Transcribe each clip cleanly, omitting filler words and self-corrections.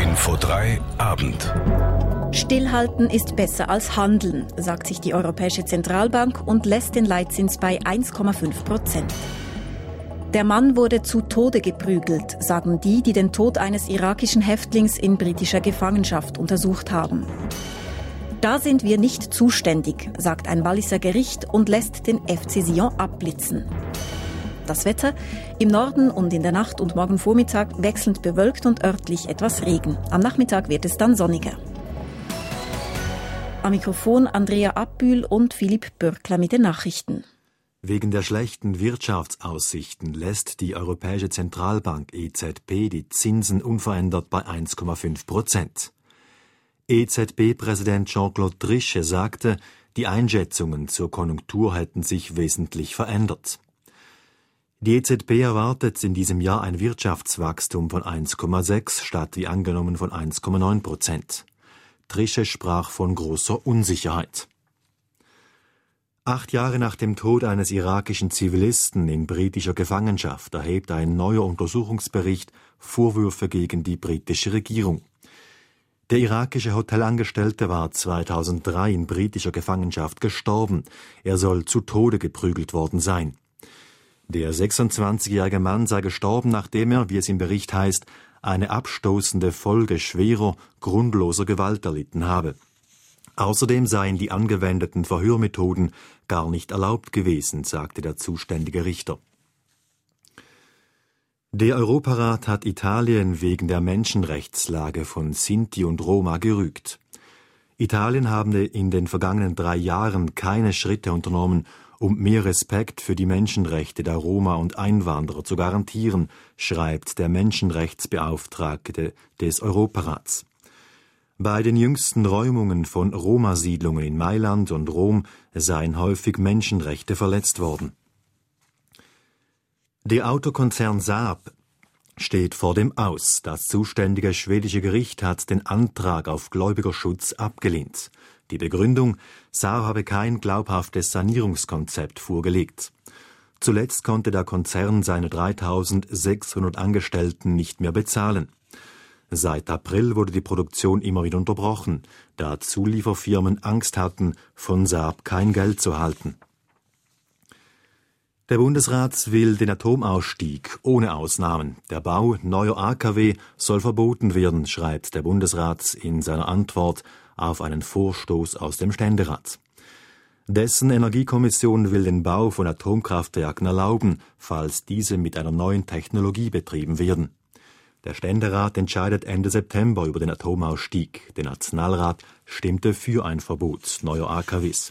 Info 3 Abend. Stillhalten ist besser als handeln, sagt sich die Europäische Zentralbank und lässt den Leitzins bei 1,5%. Der Mann wurde zu Tode geprügelt, sagen die den Tod eines irakischen Häftlings in britischer Gefangenschaft untersucht haben. Da sind wir nicht zuständig, sagt ein Walliser Gericht und lässt den FC Sion abblitzen. Das Wetter: im Norden und in der Nacht und morgen Vormittag wechselnd bewölkt und örtlich etwas Regen. Am Nachmittag wird es dann sonniger. Am Mikrofon Andrea Abbühl und Philipp Bürkler mit den Nachrichten. Wegen der schlechten Wirtschaftsaussichten lässt die Europäische Zentralbank EZB die Zinsen unverändert bei 1,5%. EZB-Präsident Jean-Claude Trichet sagte, die Einschätzungen zur Konjunktur hätten sich wesentlich verändert. Die EZB erwartet in diesem Jahr ein Wirtschaftswachstum von 1,6 statt wie angenommen von 1,9%. Trichet sprach von großer Unsicherheit. 8 Jahre nach dem Tod eines irakischen Zivilisten in britischer Gefangenschaft erhebt ein neuer Untersuchungsbericht Vorwürfe gegen die britische Regierung. Der irakische Hotelangestellte war 2003 in britischer Gefangenschaft gestorben. Er soll zu Tode geprügelt worden sein. Der 26-jährige Mann sei gestorben, nachdem er, wie es im Bericht heißt, eine abstoßende Folge schwerer, grundloser Gewalt erlitten habe. Außerdem seien die angewendeten Verhörmethoden gar nicht erlaubt gewesen, sagte der zuständige Richter. Der Europarat hat Italien wegen der Menschenrechtslage von Sinti und Roma gerügt. Italien habe in den vergangenen 3 Jahren keine Schritte unternommen, um mehr Respekt für die Menschenrechte der Roma und Einwanderer zu garantieren, schreibt der Menschenrechtsbeauftragte des Europarats. Bei den jüngsten Räumungen von Roma-Siedlungen in Mailand und Rom seien häufig Menschenrechte verletzt worden. Der Autokonzern Saab steht vor dem Aus. Das zuständige schwedische Gericht hat den Antrag auf Gläubigerschutz abgelehnt. Die Begründung: Saab habe kein glaubhaftes Sanierungskonzept vorgelegt. Zuletzt konnte der Konzern seine 3.600 Angestellten nicht mehr bezahlen. Seit April wurde die Produktion immer wieder unterbrochen, da Zulieferfirmen Angst hatten, von Saab kein Geld zu erhalten. Der Bundesrat will den Atomausstieg ohne Ausnahmen. Der Bau neuer AKW soll verboten werden, schreibt der Bundesrat in seiner Antwort auf einen Vorstoß aus dem Ständerat. Dessen Energiekommission will den Bau von Atomkraftwerken erlauben, falls diese mit einer neuen Technologie betrieben werden. Der Ständerat entscheidet Ende September über den Atomausstieg. Der Nationalrat stimmte für ein Verbot neuer AKWs.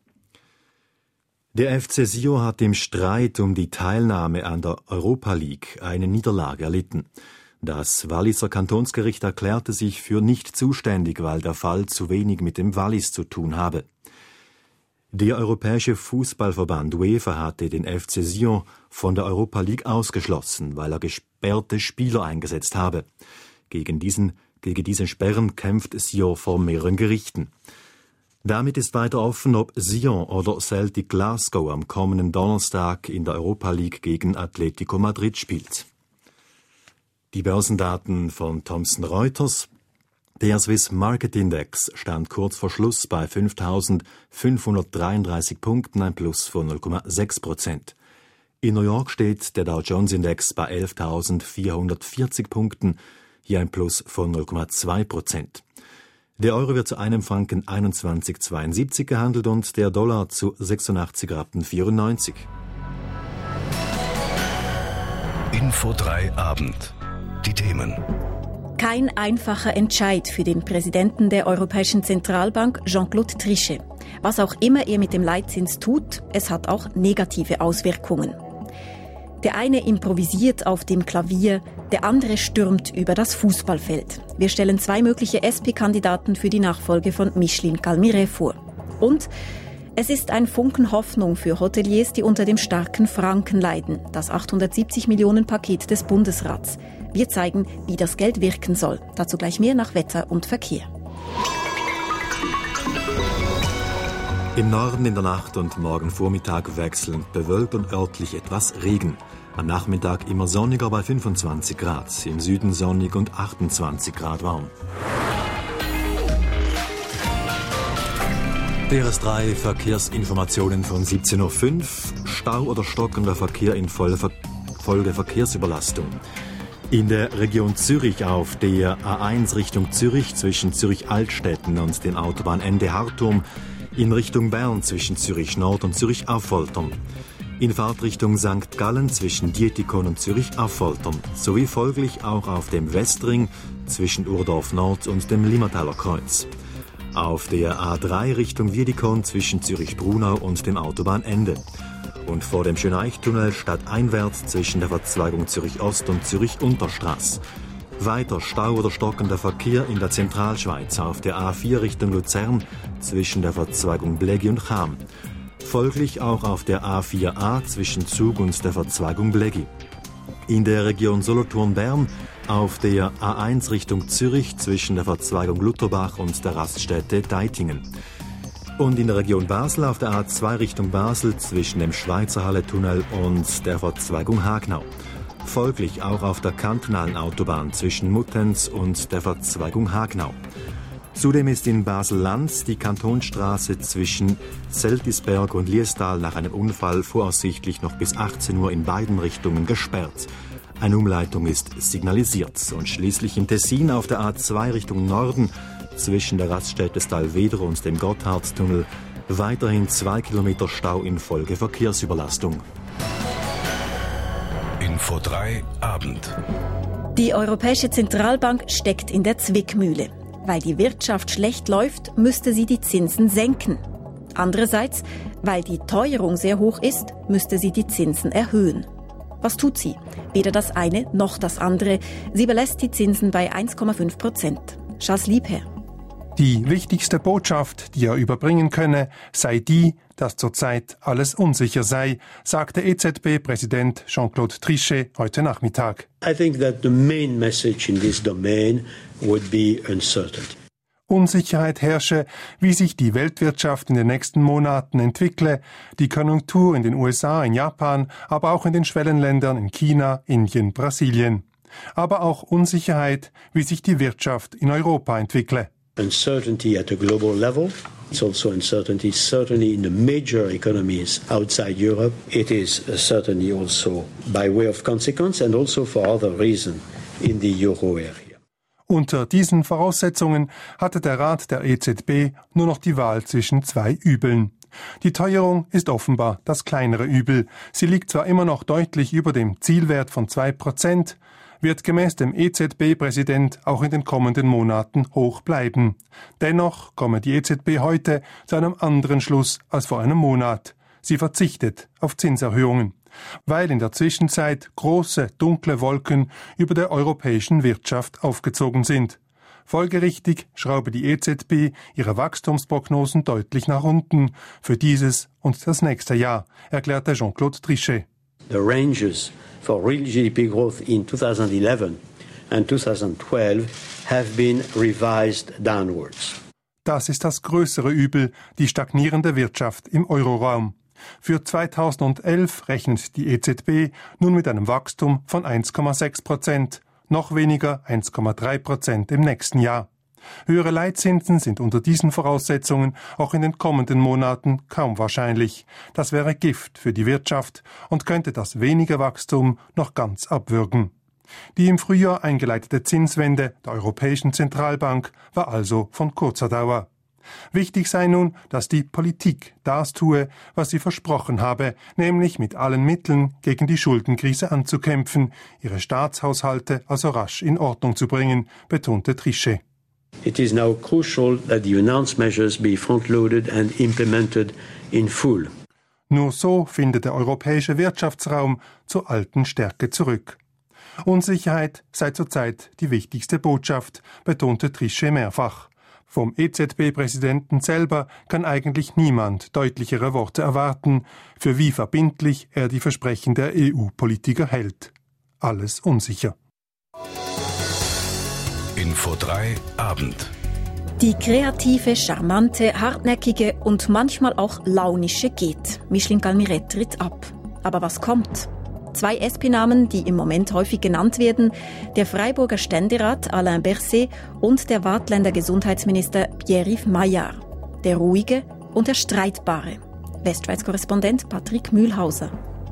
Der FC Sion hat im Streit um die Teilnahme an der Europa League eine Niederlage erlitten. Das Walliser Kantonsgericht erklärte sich für nicht zuständig, weil der Fall zu wenig mit dem Wallis zu tun habe. Der Europäische Fußballverband UEFA hatte den FC Sion von der Europa League ausgeschlossen, weil er gesperrte Spieler eingesetzt habe. Gegen diese Sperren kämpft Sion vor mehreren Gerichten. Damit ist weiter offen, ob Sion oder Celtic Glasgow am kommenden Donnerstag in der Europa League gegen Atletico Madrid spielt. Die Börsendaten von Thomson Reuters. Der Swiss Market Index stand kurz vor Schluss bei 5.533 Punkten, ein Plus von 0,6%. In New York steht der Dow Jones Index bei 11.440 Punkten, hier ein Plus von 0,2%. Der Euro wird zu einem Franken 21,72 gehandelt und der Dollar zu 86,94 Rappen. Info 3 Abend. Die Themen. Kein einfacher Entscheid für den Präsidenten der Europäischen Zentralbank, Jean-Claude Trichet. Was auch immer er mit dem Leitzins tut, es hat auch negative Auswirkungen. Der eine improvisiert auf dem Klavier, der andere stürmt über das Fußballfeld. Wir stellen 2 mögliche SP-Kandidaten für die Nachfolge von Micheline Calmire vor. Und es ist ein Funken Hoffnung für Hoteliers, die unter dem starken Franken leiden. Das 870 Millionen Paket des Bundesrats. Wir zeigen, wie das Geld wirken soll. Dazu gleich mehr nach Wetter und Verkehr. Im Norden in der Nacht und morgen Vormittag wechselnd bewölkt und örtlich etwas Regen. Am Nachmittag immer sonniger bei 25 Grad, im Süden sonnig und 28 Grad warm. DRS3 Verkehrsinformationen von 17.05 Uhr. Stau oder stockender Verkehr in Folge Verkehrsüberlastung. In der Region Zürich auf der A1 Richtung Zürich zwischen Zürich-Altstetten und dem Autobahnende Hartum, in Richtung Bern zwischen Zürich Nord und Zürich Affoltern. In Fahrtrichtung St. Gallen zwischen Dietikon und Zürich Affoltern, sowie folglich auch auf dem Westring zwischen Urdorf Nord und dem Limmertaler Kreuz. Auf der A3 Richtung Wiedikon zwischen Zürich-Brunau und dem Autobahnende. Und vor dem Schöneichtunnel stadteinwärts zwischen der Verzweigung Zürich-Ost und Zürich-Unterstraß. Weiter Stau oder stockender Verkehr in der Zentralschweiz auf der A4 Richtung Luzern zwischen der Verzweigung Blägi und Cham. Folglich auch auf der A4a zwischen Zug und der Verzweigung Blägi. In der Region Solothurn-Bern auf der A1 Richtung Zürich zwischen der Verzweigung Lutherbach und der Raststätte Deitingen. Und in der Region Basel auf der A2 Richtung Basel zwischen dem Schweizerhalle-Tunnel und der Verzweigung Hagnau. Folglich auch auf der kantonalen Autobahn zwischen Muttenz und der Verzweigung Hagnau. Zudem ist in Basel-Land die Kantonstraße zwischen Seltisberg und Liestal nach einem Unfall voraussichtlich noch bis 18 Uhr in beiden Richtungen gesperrt. Eine Umleitung ist signalisiert. Und schließlich in Tessin auf der A2 Richtung Norden zwischen der Raststätte Stalweder und dem Gotthardtunnel weiterhin 2 Kilometer Stau infolge Verkehrsüberlastung. Info 3 Abend. Die Europäische Zentralbank steckt in der Zwickmühle. Weil die Wirtschaft schlecht läuft, müsste sie die Zinsen senken. Andererseits, weil die Teuerung sehr hoch ist, müsste sie die Zinsen erhöhen. Was tut sie? Weder das eine noch das andere. Sie belässt die Zinsen bei 1,5%. Charles Liebherr. Die wichtigste Botschaft, die er überbringen könne, sei die, dass zurzeit alles unsicher sei, sagte EZB-Präsident Jean-Claude Trichet heute Nachmittag. I think that the main message in this domain would be uncertainty. Unsicherheit herrsche, wie sich die Weltwirtschaft in den nächsten Monaten entwickle, die Konjunktur in den USA, in Japan, aber auch in den Schwellenländern in China, Indien, Brasilien. Aber auch Unsicherheit, wie sich die Wirtschaft in Europa entwickle. Uncertainty at a global level. It's also uncertainty certainly in the major economies outside Europe. It is certainly also by way of consequence and also for other reasons in the euro area. Unter diesen Voraussetzungen hatte der Rat der EZB nur noch die Wahl zwischen zwei Übeln. Die Teuerung ist offenbar das kleinere Übel. Sie liegt zwar immer noch deutlich über dem Zielwert von 2%, wird gemäß dem EZB-Präsident auch in den kommenden Monaten hoch bleiben. Dennoch komme die EZB heute zu einem anderen Schluss als vor einem Monat. Sie verzichtet auf Zinserhöhungen, weil in der Zwischenzeit große, dunkle Wolken über der europäischen Wirtschaft aufgezogen sind. Folgerichtig schraube die EZB ihre Wachstumsprognosen deutlich nach unten für dieses und das nächste Jahr, erklärte Jean-Claude Trichet. The ranges for real GDP growth in 2011 and 2012 have been revised downwards. Das ist das größere Übel, die stagnierende Wirtschaft im Euroraum. Für 2011 rechnet die EZB nun mit einem Wachstum von 1,6%, noch weniger 1,3% im nächsten Jahr. Höhere Leitzinsen sind unter diesen Voraussetzungen auch in den kommenden Monaten kaum wahrscheinlich. Das wäre Gift für die Wirtschaft und könnte das wenige Wachstum noch ganz abwürgen. Die im Frühjahr eingeleitete Zinswende der Europäischen Zentralbank war also von kurzer Dauer. Wichtig sei nun, dass die Politik das tue, was sie versprochen habe, nämlich mit allen Mitteln gegen die Schuldenkrise anzukämpfen, ihre Staatshaushalte also rasch in Ordnung zu bringen, betonte Trichet. It is now crucial that the announced measures be front-loaded and implemented in full. Nur so findet der europäische Wirtschaftsraum zur alten Stärke zurück. Unsicherheit sei zurzeit die wichtigste Botschaft, betonte Trichet mehrfach. Vom EZB-Präsidenten selber kann eigentlich niemand deutlichere Worte erwarten, für wie verbindlich er die Versprechen der EU-Politiker hält. Alles unsicher. Info 3 Abend. Die kreative, charmante, hartnäckige und manchmal auch launische geht. Micheline Galmiret tritt ab. Aber was kommt? 2 SP-Namen, die im Moment häufig genannt werden, der Freiburger Ständerat Alain Berset und der Waadtländer Gesundheitsminister Pierre-Yves Maillard. Der ruhige und der streitbare. Westschweiz-Korrespondent Patrick Mühlhauser.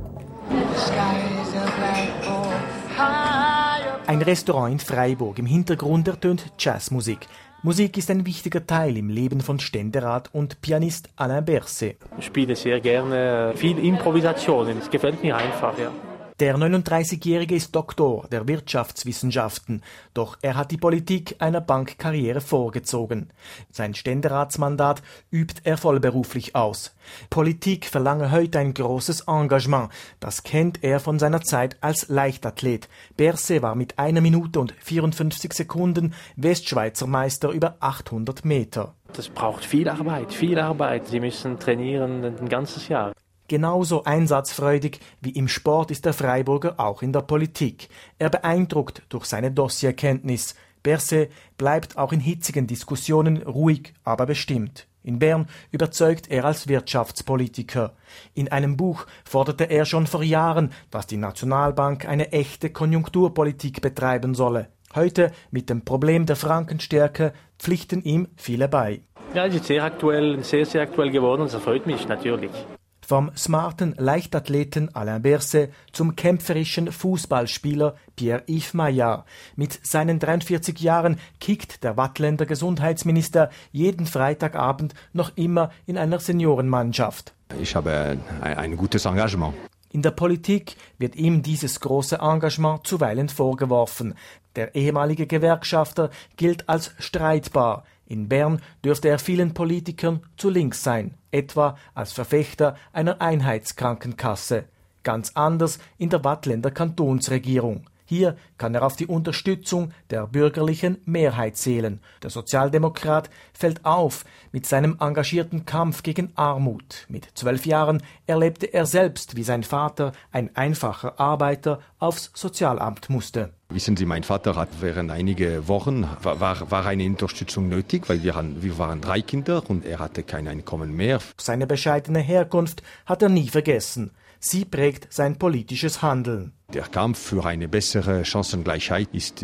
Ein Restaurant in Freiburg. Im Hintergrund ertönt Jazzmusik. Musik ist ein wichtiger Teil im Leben von Ständerat und Pianist Alain Berset. Ich spiele sehr gerne viel Improvisation. Es gefällt mir einfach, ja. Der 39-Jährige ist Doktor der Wirtschaftswissenschaften, doch er hat die Politik einer Bankkarriere vorgezogen. Sein Ständeratsmandat übt er vollberuflich aus. Politik verlange heute ein großes Engagement. Das kennt er von seiner Zeit als Leichtathlet. Berset war mit 1 Minute und 54 Sekunden Westschweizer Meister über 800 Meter. Das braucht viel Arbeit, viel Arbeit. Sie müssen trainieren ein ganzes Jahr. Genauso einsatzfreudig wie im Sport ist der Freiburger auch in der Politik. Er beeindruckt durch seine Dossierkenntnis. Berset bleibt auch in hitzigen Diskussionen ruhig, aber bestimmt. In Bern überzeugt er als Wirtschaftspolitiker. In einem Buch forderte er schon vor Jahren, dass die Nationalbank eine echte Konjunkturpolitik betreiben solle. Heute, mit dem Problem der Frankenstärke, pflichten ihm viele bei. Ja, es ist sehr aktuell, sehr, sehr aktuell geworden und das freut mich natürlich. Vom smarten Leichtathleten Alain Berset zum kämpferischen Fußballspieler Pierre-Yves Maillard. Mit seinen 43 Jahren kickt der Waadtländer Gesundheitsminister jeden Freitagabend noch immer in einer Seniorenmannschaft. Ich habe ein gutes Engagement. In der Politik wird ihm dieses große Engagement zuweilen vorgeworfen. Der ehemalige Gewerkschafter gilt als streitbar. In Bern dürfte er vielen Politikern zu links sein, etwa als Verfechter einer Einheitskrankenkasse. Ganz anders in der Waadtländer Kantonsregierung. Hier kann er auf die Unterstützung der bürgerlichen Mehrheit zählen. Der Sozialdemokrat fällt auf mit seinem engagierten Kampf gegen Armut. Mit 12 Jahren erlebte er selbst, wie sein Vater, ein einfacher Arbeiter, aufs Sozialamt musste. Wissen Sie, mein Vater hat während einiger Wochen war eine Unterstützung nötig, weil wir waren 3 Kinder und er hatte kein Einkommen mehr. Seine bescheidene Herkunft hat er nie vergessen. Sie prägt sein politisches Handeln. Der Kampf für eine bessere Chancengleichheit ist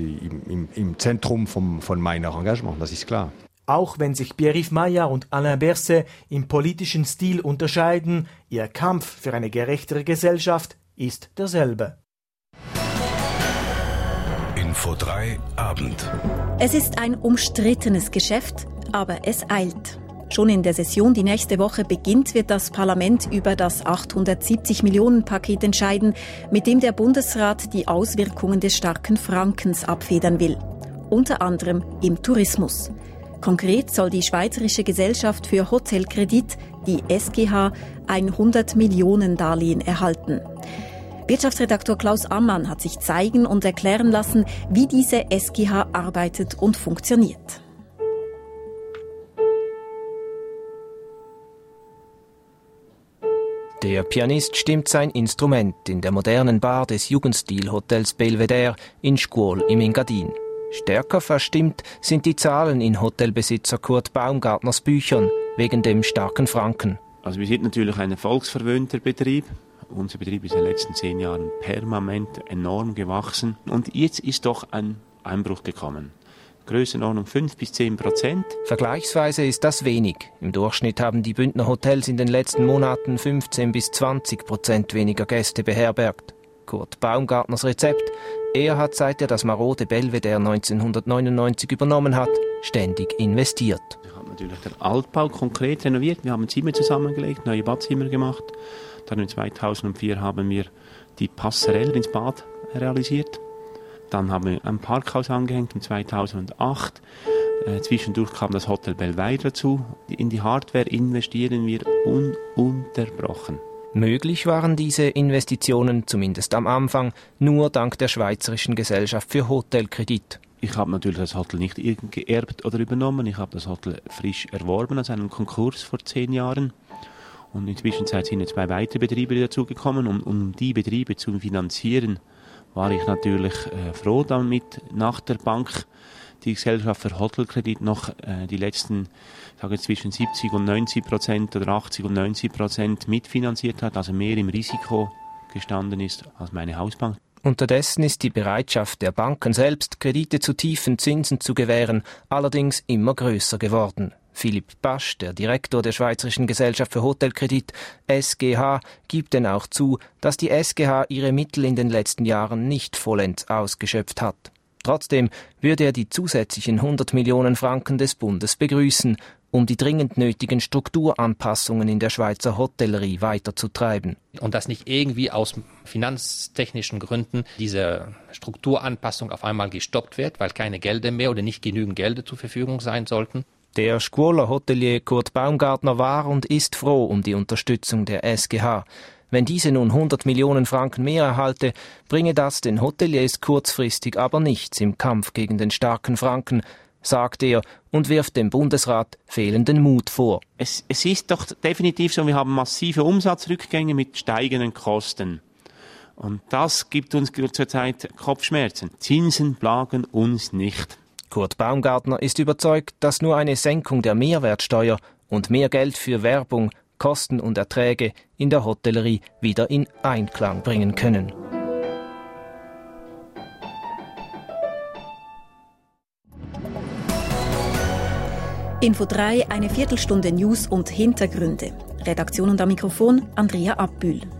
im Zentrum von meinem Engagement, das ist klar. Auch wenn sich Pierre-Yves Maillard und Alain Berset im politischen Stil unterscheiden, ihr Kampf für eine gerechtere Gesellschaft ist derselbe. Info 3 Abend. Es ist ein umstrittenes Geschäft, aber es eilt. Schon in der Session, die nächste Woche beginnt, wird das Parlament über das 870-Millionen-Paket entscheiden, mit dem der Bundesrat die Auswirkungen des starken Frankens abfedern will. Unter anderem im Tourismus. Konkret soll die Schweizerische Gesellschaft für Hotelkredit, die SGH, ein 100-Millionen-Darlehen erhalten. Wirtschaftsredaktor Klaus Ammann hat sich zeigen und erklären lassen, wie diese SGH arbeitet und funktioniert. Der Pianist stimmt sein Instrument in der modernen Bar des Jugendstil-Hotels Belvedere in Scuol im Engadin. Stärker verstimmt sind die Zahlen in Hotelbesitzer Kurt Baumgartners Büchern wegen dem starken Franken. Also wir sind natürlich ein erfolgsverwöhnter Betrieb. Unser Betrieb ist in den letzten 10 Jahren permanent enorm gewachsen. Und jetzt ist doch ein Einbruch gekommen. Grössenordnung 5-10%. Vergleichsweise ist das wenig. Im Durchschnitt haben die Bündner Hotels in den letzten Monaten 15-20% weniger Gäste beherbergt. Kurt Baumgartners Rezept: Er hat, seit er das marode Belvedere 1999 übernommen hat, ständig investiert. Ich habe natürlich den Altbau konkret renoviert. Wir haben Zimmer zusammengelegt, neue Badzimmer gemacht. Dann in 2004 haben wir die Passerelle ins Bad realisiert. Dann haben wir ein Parkhaus angehängt in 2008. Zwischendurch kam das Hotel Belvedere dazu. In die Hardware investieren wir ununterbrochen. Möglich waren diese Investitionen, zumindest am Anfang, nur dank der Schweizerischen Gesellschaft für Hotelkredit. Ich habe natürlich das Hotel nicht geerbt oder übernommen. Ich habe das Hotel frisch erworben aus einem Konkurs vor 10 Jahren. Und inzwischen sind jetzt 2 weitere Betriebe dazugekommen. Um die Betriebe zu finanzieren, war ich natürlich froh, damit nach der Bank die Gesellschaft für Hotelkredit noch die letzten, ich sage jetzt zwischen 70% und 90% oder 80% und 90% mitfinanziert hat, also mehr im Risiko gestanden ist als meine Hausbank. Unterdessen ist die Bereitschaft der Banken selbst, Kredite zu tiefen Zinsen zu gewähren, allerdings immer größer geworden. Philipp Basch, der Direktor der Schweizerischen Gesellschaft für Hotelkredit, SGH, gibt denn auch zu, dass die SGH ihre Mittel in den letzten Jahren nicht vollends ausgeschöpft hat. Trotzdem würde er die zusätzlichen 100 Millionen Franken des Bundes begrüßen, um die dringend nötigen Strukturanpassungen in der Schweizer Hotellerie weiterzutreiben. Und dass nicht irgendwie aus finanztechnischen Gründen diese Strukturanpassung auf einmal gestoppt wird, weil keine Gelder mehr oder nicht genügend Gelder zur Verfügung sein sollten. Der Scuola Hotelier Kurt Baumgartner war und ist froh um die Unterstützung der SGH. Wenn diese nun 100 Millionen Franken mehr erhalte, bringe das den Hoteliers kurzfristig aber nichts im Kampf gegen den starken Franken, sagt er und wirft dem Bundesrat fehlenden Mut vor. Es ist doch definitiv so, wir haben massive Umsatzrückgänge mit steigenden Kosten. Und das gibt uns zurzeit Kopfschmerzen. Zinsen plagen uns nicht. Kurt Baumgartner ist überzeugt, dass nur eine Senkung der Mehrwertsteuer und mehr Geld für Werbung, Kosten und Erträge in der Hotellerie wieder in Einklang bringen können. Info 3, eine Viertelstunde News und Hintergründe. Redaktion und am Mikrofon Andrea Abbühl.